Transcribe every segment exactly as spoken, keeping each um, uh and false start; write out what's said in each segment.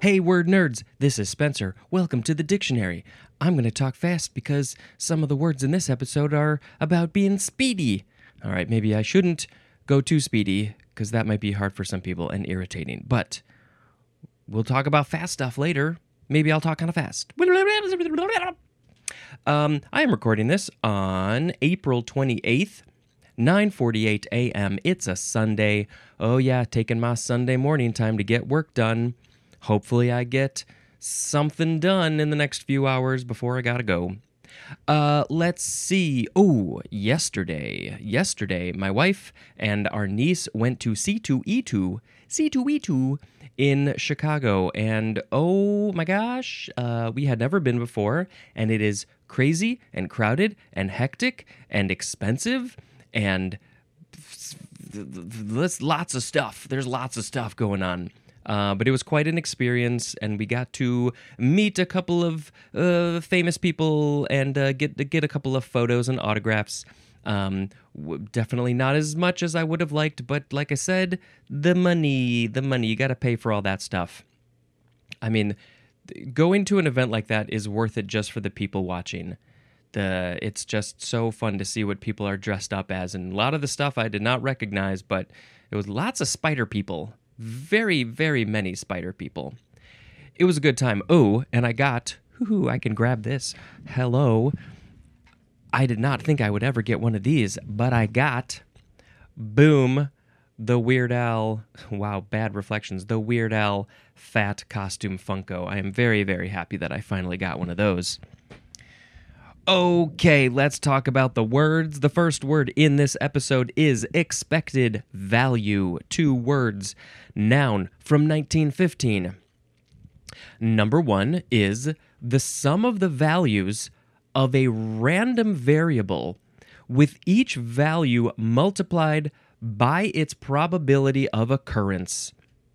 Hey, word nerds, this is Spencer. Welcome to the dictionary. I'm going to talk fast because some of the words in this episode are about being speedy. All right, maybe I shouldn't go too speedy because that might be hard for some people and irritating. But we'll talk about fast stuff later. Maybe I'll talk kind of fast. Um, I am recording this on April twenty-eighth, nine forty-eight a.m. It's a Sunday. Oh yeah, taking my Sunday morning time to get work done. Hopefully I get something done in the next few hours before I gotta go. Uh, let's see. Oh, yesterday, yesterday, my wife and our niece went to C two E two, C two E two in Chicago, and oh my gosh, uh, we had never been before, and it is crazy and crowded and hectic and expensive and there's lots of stuff. There's lots of stuff going on. Uh, but it was quite an experience, and we got to meet a couple of uh, famous people and uh, get get a couple of photos and autographs. Um, w- definitely not as much as I would have liked, but like I said, the money, the money, you got to pay for all that stuff. I mean, going to an event like that is worth it just for the people watching. The it's just so fun to see what people are dressed up as, and a lot of the stuff I did not recognize, but it was lots of spider people. Very, very many spider people. It was a good time. Oh, and I got, whoo, I can grab this. Hello. I did not think I would ever get one of these, but I got, boom, the Weird Al, wow, bad reflections, the Weird Al fat costume Funko. I am very, very happy that I finally got one of those. Okay, let's talk about the words. The first word in this episode is expected value. Two words. Noun from nineteen fifteen. Number one is the sum of the values of a random variable with each value multiplied by its probability of occurrence.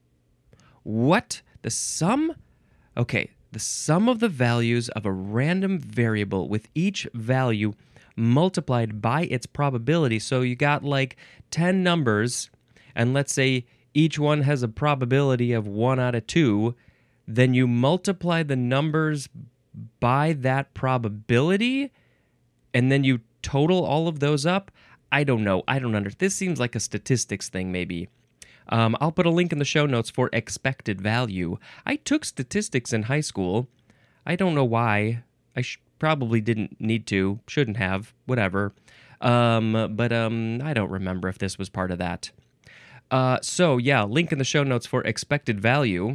What? The sum? Okay. The sum of the values of a random variable with each value multiplied by its probability. So you got like ten numbers, and let's say each one has a probability of one out of two, then you multiply the numbers by that probability, and then you total all of those up. I don't know. I don't understand. This seems like a statistics thing, maybe. Um, I'll put a link in the show notes for expected value. I took statistics in high school. I don't know why. I sh- probably didn't need to. Shouldn't have. Whatever. Um, but um, I don't remember if this was part of that. Uh, so, yeah, link in the show notes for expected value.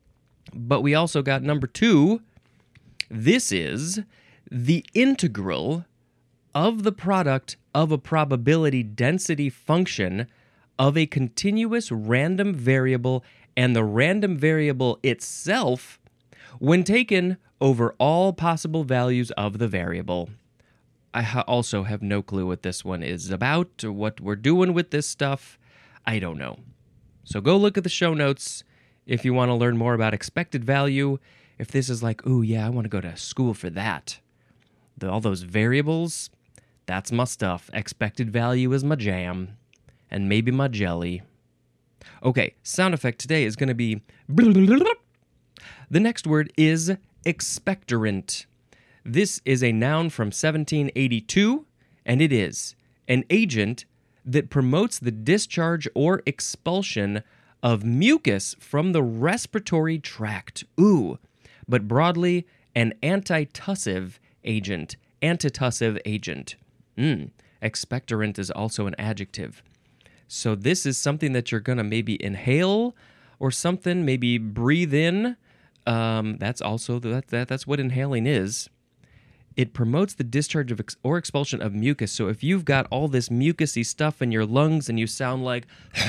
But we also got number two. This is the integral of the product of a probability density function of a continuous random variable and the random variable itself when taken over all possible values of the variable. I ha- also have no clue what this one is about or what we're doing with this stuff. I don't know. So go look at the show notes if you want to learn more about expected value. If this is like, ooh, yeah, I want to go to school for that. The, all those variables, that's my stuff. Expected value is my jam. And maybe my jelly. Okay, sound effect today is going to be... The next word is expectorant. This is a noun from seventeen eighty-two, and it is an agent that promotes the discharge or expulsion of mucus from the respiratory tract. Ooh, but broadly, an antitussive agent. Antitussive agent. Mm, expectorant is also an adjective. So this is something that you're going to maybe inhale or something, maybe breathe in. Um, that's also, that, that that's what inhaling is. It promotes the discharge of ex- or expulsion of mucus. So if you've got all this mucusy stuff in your lungs and you sound like,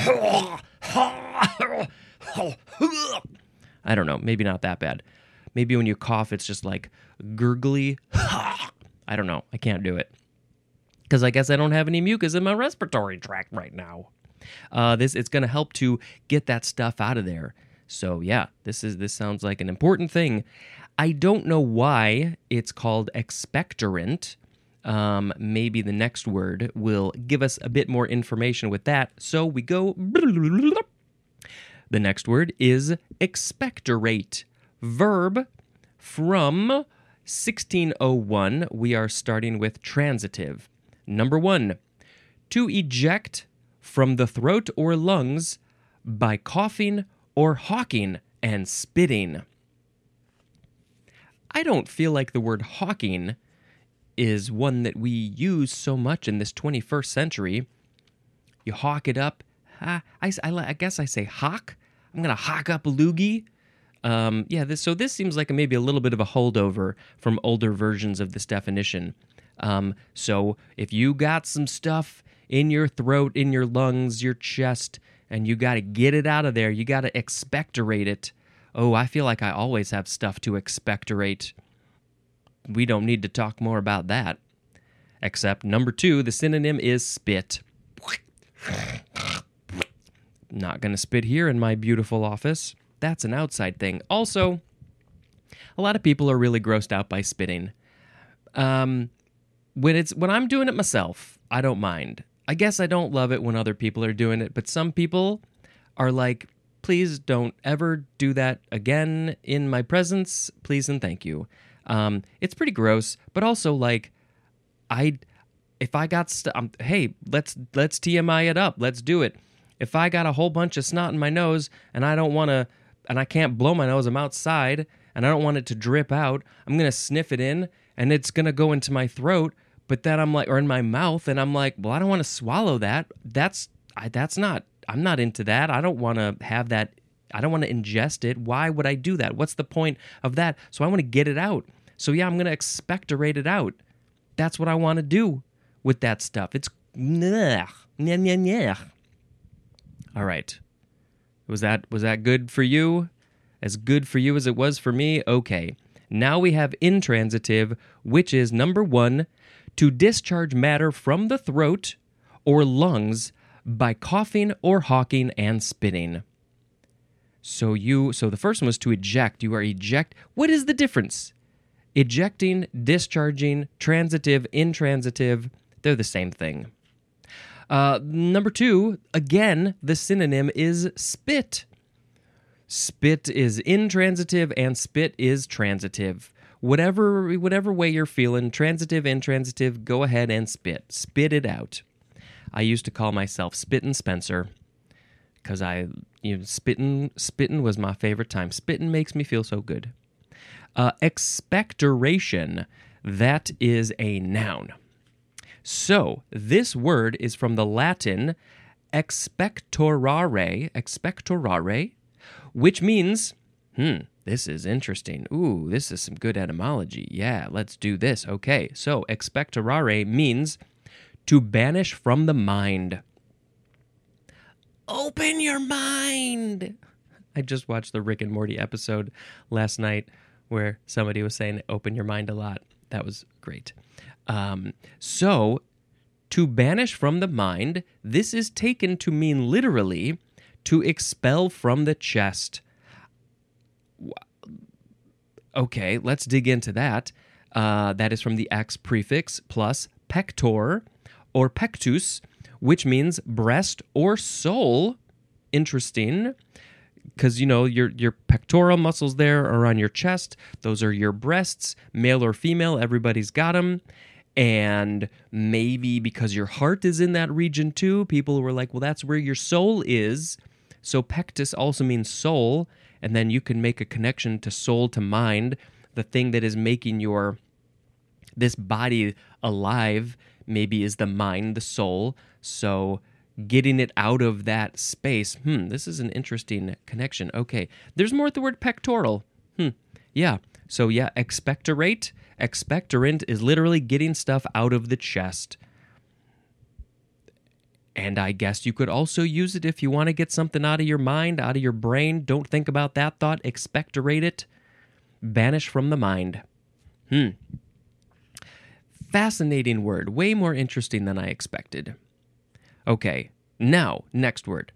I don't know, maybe not that bad. Maybe when you cough, it's just like gurgly. I don't know. I can't do it. Because I guess I don't have any mucus in my respiratory tract right now. Uh, this it's going to help to get that stuff out of there. So yeah, this is this sounds like an important thing. I don't know why it's called expectorant. Um, maybe the next word will give us a bit more information with that. So we go. The next word is expectorate. Verb from sixteen oh one, we are starting with transitive. Number one, to eject from the throat or lungs by coughing or hawking and spitting. I don't feel like the word hawking is one that we use so much in this twenty-first century. You hawk it up. Uh, I, I, I guess I say hawk. I'm going to hawk up a loogie. Um, yeah, this, so this seems like a, maybe a little bit of a holdover from older versions of this definition. Um, so if you got some stuff in your throat, in your lungs, your chest, and you got to get it out of there, you got to expectorate it. Oh, I feel like I always have stuff to expectorate. We don't need to talk more about that. Except number two, the synonym is spit. Not going to spit here in my beautiful office. That's an outside thing. Also, a lot of people are really grossed out by spitting. Um, when it's when I'm doing it myself, I don't mind. I guess I don't love it when other people are doing it, but some people are like, please don't ever do that again in my presence, please and thank you. Um, it's pretty gross, but also like, I, if I got, st- um, hey, let's let's T M I it up, let's do it. If I got a whole bunch of snot in my nose and I don't want to, and I can't blow my nose, I'm outside, and I don't want it to drip out, I'm going to sniff it in, and it's going to go into my throat, but then I'm like, or in my mouth, and I'm like, well, I don't want to swallow that. That's, I, that's not, I'm not into that. I don't want to have that. I don't want to ingest it. Why would I do that? What's the point of that? So I want to get it out. So yeah, I'm going to expectorate it out. That's what I want to do with that stuff. It's, nyah, nyah, nyah, nyah. All right. Was that was that good for you? As good for you as it was for me? Okay. Now we have intransitive, which is number one, to discharge matter from the throat or lungs by coughing or hawking and spitting. So you so the first one was to eject. You are eject. What is the difference? Ejecting, discharging, transitive, intransitive, they're the same thing. Uh, number two, again, the synonym is spit. Spit is intransitive and spit is transitive. Whatever whatever way you're feeling, transitive, intransitive, go ahead and spit. Spit it out. I used to call myself Spittin' Spencer because I, you know, spittin' spittin' was my favorite time. Spittin' makes me feel so good. Uh, expectoration, that is a noun. So, this word is from the Latin expectorare, expectorare, which means, hmm, this is interesting. Ooh, this is some good etymology. Yeah, let's do this. Okay, so expectorare means to banish from the mind. Open your mind! I just watched the Rick and Morty episode last night where somebody was saying, open your mind a lot. That was great. Um, so, to banish from the mind, this is taken to mean literally to expel from the chest. Okay, let's dig into that. Uh, that is from the ex prefix plus pector or pectus, which means breast or soul. Interesting. Because, you know, your your pectoral muscles there are on your chest. Those are your breasts, male or female, everybody's got them. And maybe because your heart is in that region too, people were like, well, that's where your soul is. So pectus also means soul, and then you can make a connection to soul to mind, the thing that is making your, this body alive maybe is the mind, the soul. So getting it out of that space, hmm, this is an interesting connection. Okay, there's more at the word pectoral. Hmm, yeah. So yeah, expectorate, expectorant is literally getting stuff out of the chest. And I guess you could also use it if you want to get something out of your mind, out of your brain. Don't think about that thought. Expectorate it. Banish from the mind. Hmm. Fascinating word. Way more interesting than I expected. Okay, now, next word.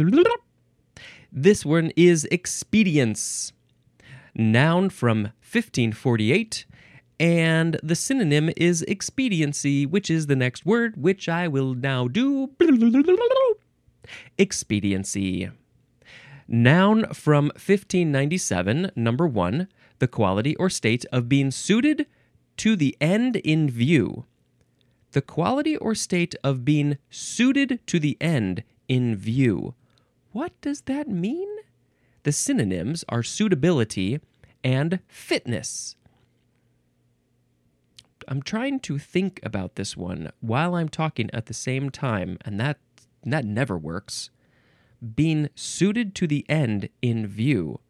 This one is expedience. Noun from fifteen forty-eight, and the synonym is expediency, which is the next word, which I will now do. Expediency. Noun from fifteen ninety-seven, number one, the quality or state of being suited to the end in view. The quality or state of being suited to the end in view. What does that mean? The synonyms are suitability and fitness. I'm trying to think about this one while I'm talking at the same time, and that that never works. Being suited to the end in view.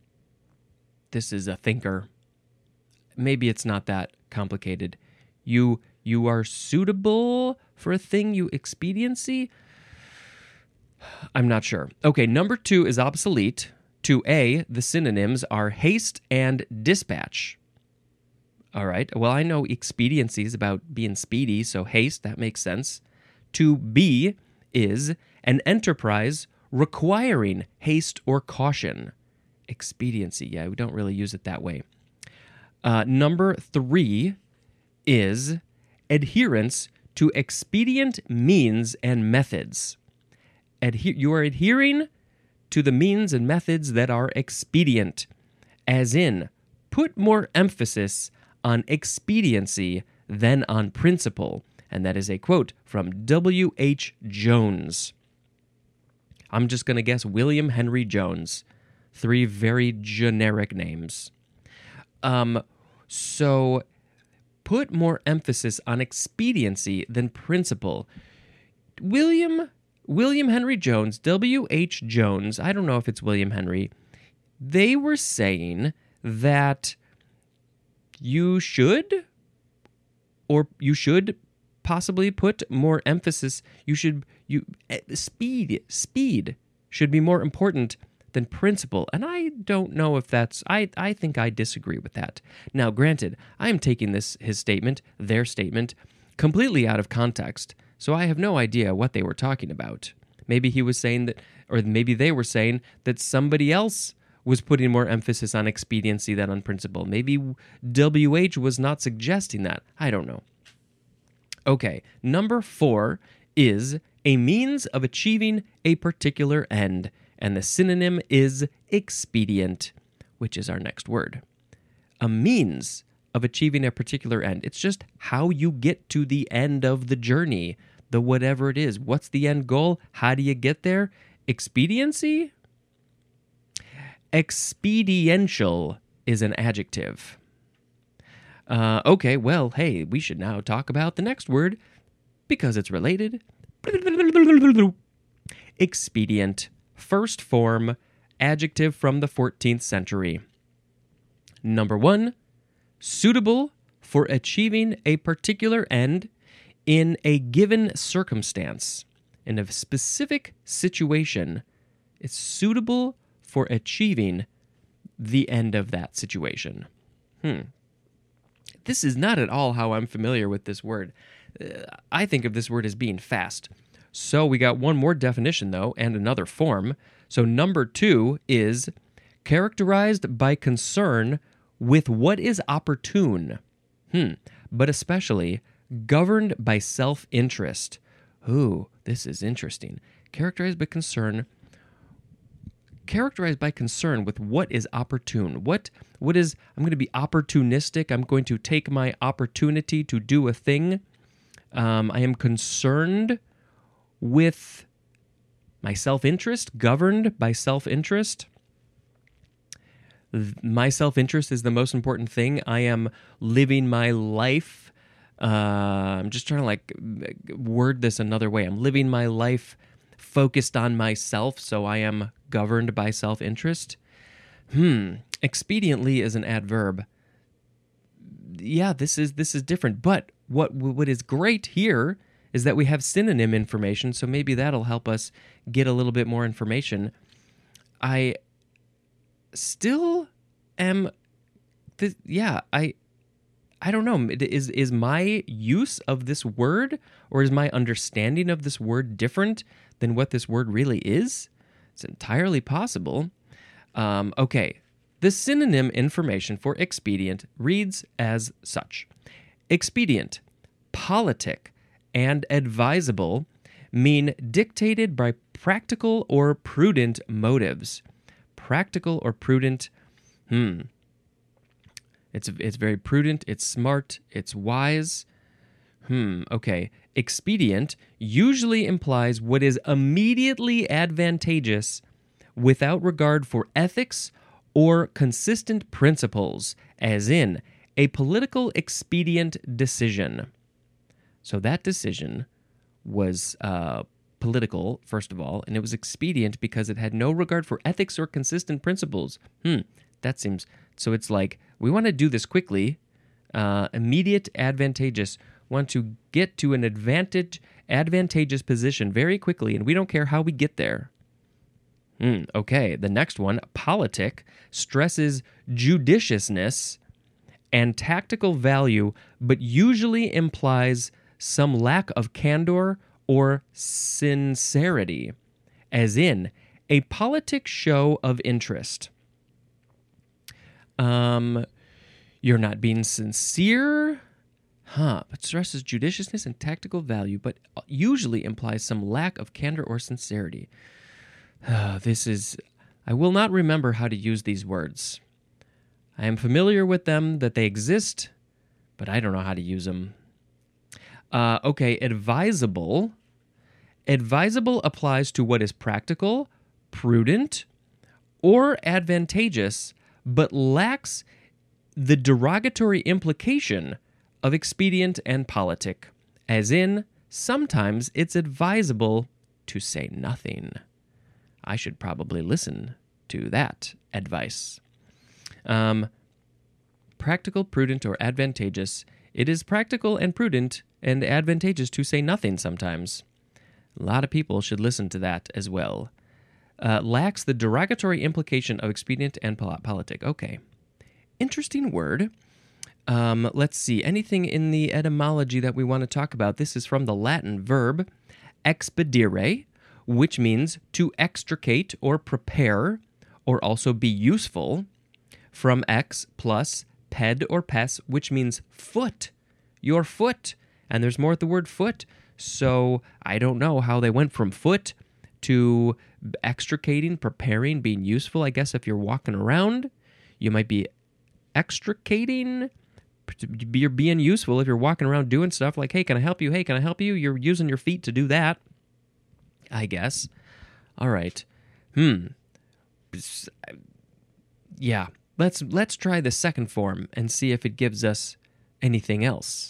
This is a thinker. Maybe it's not that complicated. You you are suitable for a thing, you expediency? I'm not sure. Okay, number two is obsolete. To A, the synonyms are haste and dispatch. All right, well, I know expediency is about being speedy, so haste, that makes sense. To B is an enterprise requiring haste or caution. Expediency, yeah, we don't really use it that way. Uh, number three is adherence to expedient means and methods. Adhe- you are adhering to the means and methods that are expedient, as in, put more emphasis on expediency than on principle. And that is a quote from W H Jones. I'm just going to guess William Henry Jones. Three very generic names. Um, so, put more emphasis on expediency than principle. William William Henry Jones, W H Jones, I don't know if it's William Henry, they were saying that you should, or you should possibly put more emphasis, you should, you, speed, speed should be more important than principle. And I don't know if that's, I, I think I disagree with that. Now, granted, I am taking this, his statement, their statement, completely out of context. So I have no idea what they were talking about. Maybe he was saying that, or maybe they were saying that somebody else was putting more emphasis on expediency than on principle. Maybe W H was not suggesting that. I don't know. Okay, number four is a means of achieving a particular end, and the synonym is expedient, which is our next word. A means of achieving a particular end. It's just how you get to the end of the journey, the whatever it is. What's the end goal? How do you get there? Expediency? Expediential is an adjective. Uh, okay, well, hey, we should now talk about the next word because it's related. Expedient, first form, adjective from the fourteenth century. Number one, suitable for achieving a particular end in a given circumstance. In a specific situation, it's suitable for achieving the end of that situation. Hmm. This is not at all how I'm familiar with this word. Uh, I think of this word as being fast. So we got one more definition, though, and another form. So number two is characterized by concern with what is opportune, hmm, but especially governed by self-interest. Ooh, this is interesting. Characterized by concern, characterized by concern with what is opportune. What, what is, I'm going to be opportunistic. I'm going to take my opportunity to do a thing. Um, I am concerned with my self-interest, governed by self-interest. My self-interest is the most important thing. I am living my life. Uh, I'm just trying to like word this another way. I'm living my life focused on myself, so I am governed by self-interest. Hmm. Expediently is an adverb. Yeah, this is this is different. But what what is great here is that we have synonym information, so maybe that'll help us get a little bit more information. I still am, th- yeah, I I don't know. Is is my use of this word or is my understanding of this word different than what this word really is? It's entirely possible. Um, okay, the synonym information for expedient reads as such. Expedient, politic, and advisable mean dictated by practical or prudent motives. practical or prudent. Hmm. It's it's very prudent, it's smart, it's wise. Hmm, okay. Expedient usually implies what is immediately advantageous without regard for ethics or consistent principles, as in a political expedient decision. So that decision was uh, political, first of all, and it was expedient because it had no regard for ethics or consistent principles. Hmm, that seems... So it's like, we want to do this quickly, uh, immediate, advantageous, want to get to an advantage, advantageous position very quickly, and we don't care how we get there. Hmm, okay, the next one, politic, stresses judiciousness and tactical value, but usually implies some lack of candor or sincerity, as in a politic show of interest. Um, you're not being sincere, huh? But stresses judiciousness and tactical value, but usually implies some lack of candor or sincerity. Uh, this is, I will not remember how to use these words. I am familiar with them, that they exist, but I don't know how to use them. Uh, okay, advisable. Advisable applies to what is practical, prudent, or advantageous, but lacks the derogatory implication of expedient and politic, as in, sometimes it's advisable to say nothing. I should probably listen to that advice. Um, practical, prudent, or advantageous. It is practical and prudent and advantageous to say nothing sometimes. A lot of people should listen to that as well. Uh, lacks the derogatory implication of expedient and pol- politic. Okay. Interesting word. Um, let's see. Anything in the etymology that we want to talk about? This is from the Latin verb expedire, which means to extricate or prepare, or also be useful, from ex plus ped or pes, which means foot. Your foot. And there's more at the word foot. So I don't know how they went from foot to extricating, preparing, being useful. I guess if you're walking around, you might be extricating. You're being useful if you're walking around doing stuff like, hey, can I help you? Hey, can I help you? You're using your feet to do that, I guess. All right. Hmm. Yeah. Let's let's try the second form and see if it gives us anything else.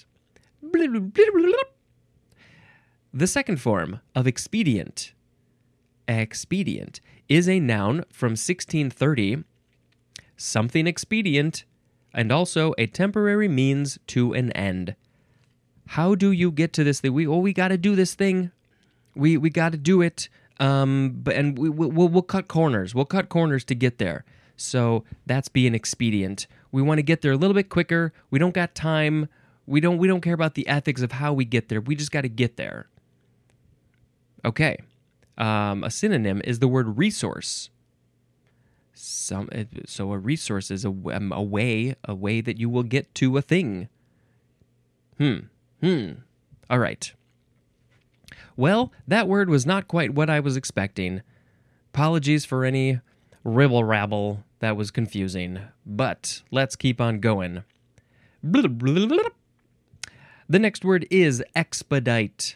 The second form of expedient. Expedient is a noun from sixteen thirty, something expedient, and also a temporary means to an end. How do you get to this thing? We oh, we got to do this thing. We we got to do it. Um, but and we we'll, we'll cut corners. We'll cut corners to get there. So that's being expedient. We want to get there a little bit quicker. We don't got time. We don't we don't care about the ethics of how we get there. We just got to get there. Okay. Um, a synonym is the word resource. Some, so a resource is a, a way, a way that you will get to a thing. Hmm. Hmm. All right. Well, that word was not quite what I was expecting. Apologies for any ribble-rabble that was confusing, but let's keep on going. The next word is expedite.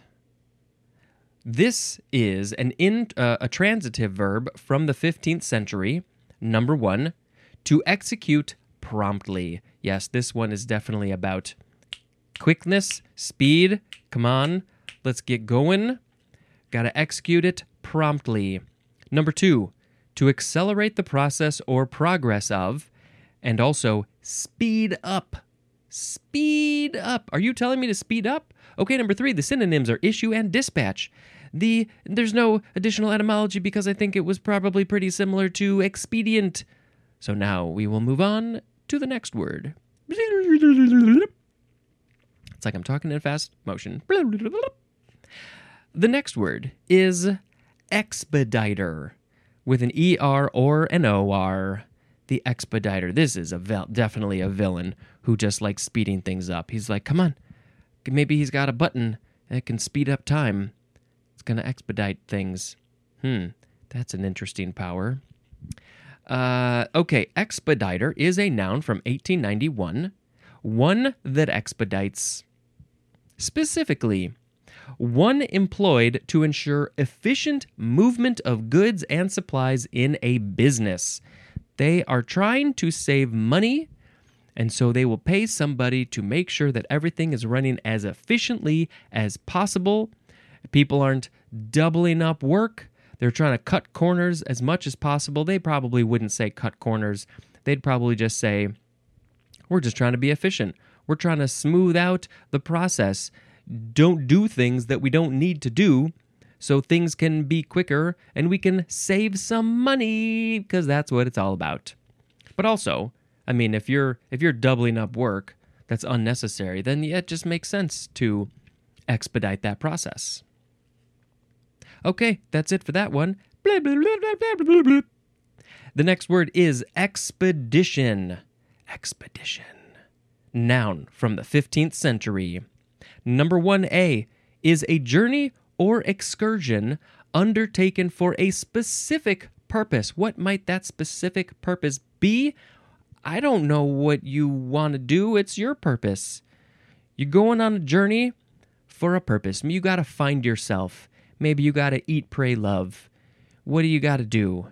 This is an in, uh, a transitive verb from the fifteenth century. Number one, to execute promptly. Yes, this one is definitely about quickness, speed. Come on, let's get going. Got to execute it promptly. Number two, to accelerate the process or progress of, and also speed up. Speed up. Are you telling me to speed up? Okay, number three, the synonyms are issue and dispatch. The There's no additional etymology because I think it was probably pretty similar to expedient. So now we will move on to the next word. It's like I'm talking in fast motion. The next word is expediter with an E R or an O R. The expediter. This is a vil- definitely a villain who just likes speeding things up. He's like, come on. Maybe he's got a button that can speed up time. It's going to expedite things. Hmm, that's an interesting power. Uh, okay, expediter is a noun from eighteen ninety-one, one that expedites. Specifically, one employed to ensure efficient movement of goods and supplies in a business. They are trying to save money, and so they will pay somebody to make sure that everything is running as efficiently as possible. People aren't doubling up work. They're trying to cut corners as much as possible. They probably wouldn't say cut corners. They'd probably just say, we're just trying to be efficient. We're trying to smooth out the process. Don't do things that we don't need to do so things can be quicker and we can save some money, because that's what it's all about. But also, I mean, if you're if you're doubling up work that's unnecessary, then yeah, it just makes sense to expedite that process. Okay, that's it for that one. Blah, blah, blah, blah, blah, blah. The next word is expedition. Expedition. Noun from the fifteenth century. Number one A is a journey or excursion undertaken for a specific purpose. What might that specific purpose be? I don't know what you want to do. It's your purpose. You're going on a journey for a purpose. You got to find yourself. Maybe you got to eat, pray, love. What do you got to do?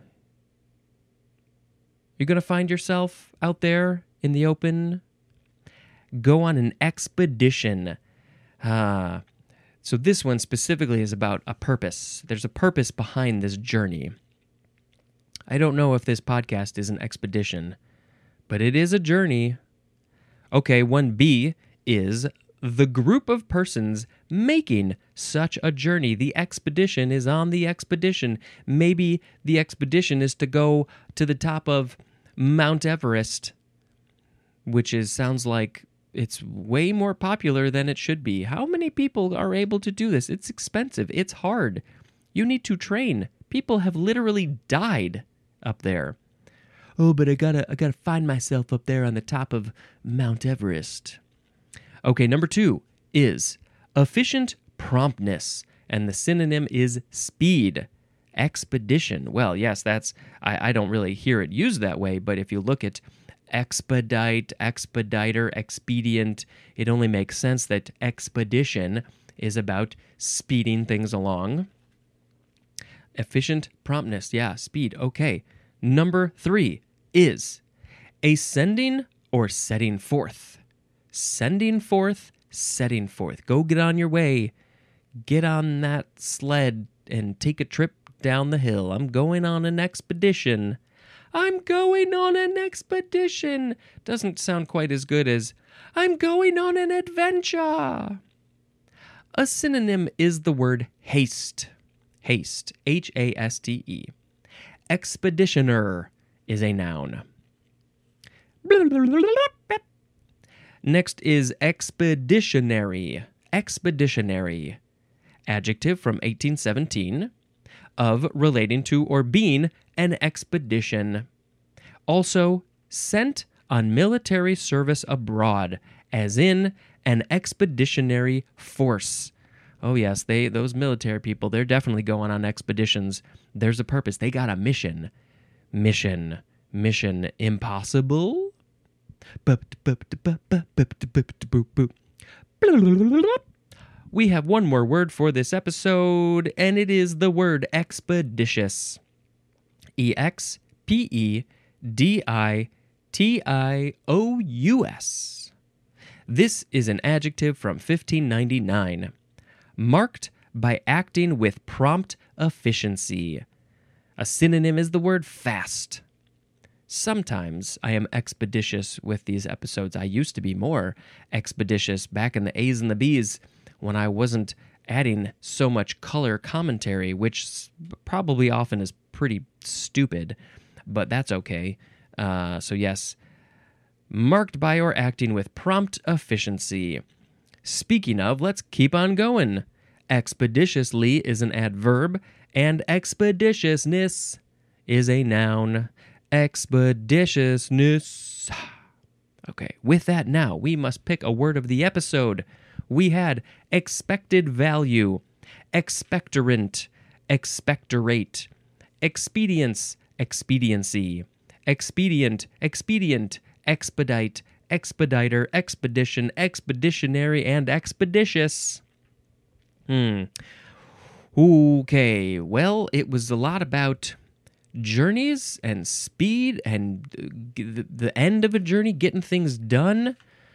You're going to find yourself out there in the open. Go on an expedition. Uh, so this one specifically is about a purpose. There's a purpose behind this journey. I don't know if this podcast is an expedition, but it is a journey. Okay, one B is the group of persons making such a journey. The expedition is on the expedition. Maybe the expedition is to go to the top of Mount Everest, which is sounds like it's way more popular than it should be. How many people are able to do this? It's expensive. It's hard. You need to train. People have literally died up there. Oh, but I gotta, I gotta find myself up there on the top of Mount Everest. Okay, number two is efficient promptness, and the synonym is speed. Expedition. Well, yes, that's, I, I don't really hear it used that way, but if you look at expedite, expediter, expedient, it only makes sense that expedition is about speeding things along. Efficient promptness, yeah, speed, okay. Number three is a sending or setting forth. Sending forth, setting forth. Go get on your way. Get on that sled and take a trip down the hill. I'm going on an expedition. I'm going on an expedition. Doesn't sound quite as good as I'm going on an adventure. A synonym is the word haste. Haste, H A S T E. Expeditioner is a noun. Next is expeditionary. Expeditionary. Adjective from eighteen seventeen. Of relating to or being an expedition. Also, sent on military service abroad, as in an expeditionary force. Oh yes, they those military people, they're definitely going on expeditions. There's a purpose. They got a mission. Mission. Mission impossible? We have one more word for this episode, and it is the word expeditious. E X P E D I T I O U S. This is an adjective from fifteen ninety-nine, marked by acting with prompt efficiency. A synonym is the word fast. Sometimes I am expeditious with these episodes. I used to be more expeditious back in the A's and the B's when I wasn't adding so much color commentary, which probably often is pretty stupid, but that's okay. Uh, so yes, marked by or acting with prompt efficiency. Speaking of, let's keep on going. Expeditiously is an adverb, and expeditiousness is a noun. Expeditiousness. Okay, with that now, we must pick a word of the episode. We had expected value, expectorant, expectorate, expedience, expediency, expedient, expedient, expedite, expediter, expedition, expeditionary, and expeditious. Hmm. Okay, well, it was a lot about journeys and speed and the, the end of a journey, getting things done.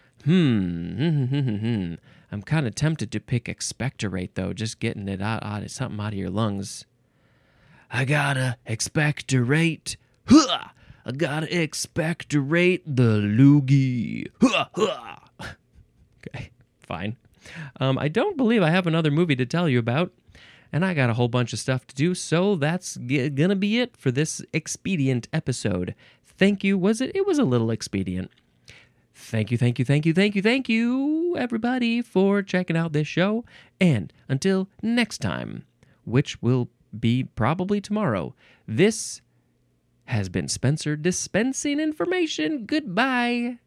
Hmm. I'm kind of tempted to pick expectorate, though, just getting it out, out something out of your lungs. I gotta expectorate. Huh! I gotta expectorate the loogie. Huh! Huh! Okay, fine. Um, I don't believe I have another movie to tell you about, and I got a whole bunch of stuff to do, so that's g- gonna be it for this expedient episode. Thank you. Was it? It was a little expedient. Thank you, thank you, thank you, thank you, thank you, everybody, for checking out this show. And until next time, which will be probably tomorrow, this has been Spencer dispensing information. Goodbye.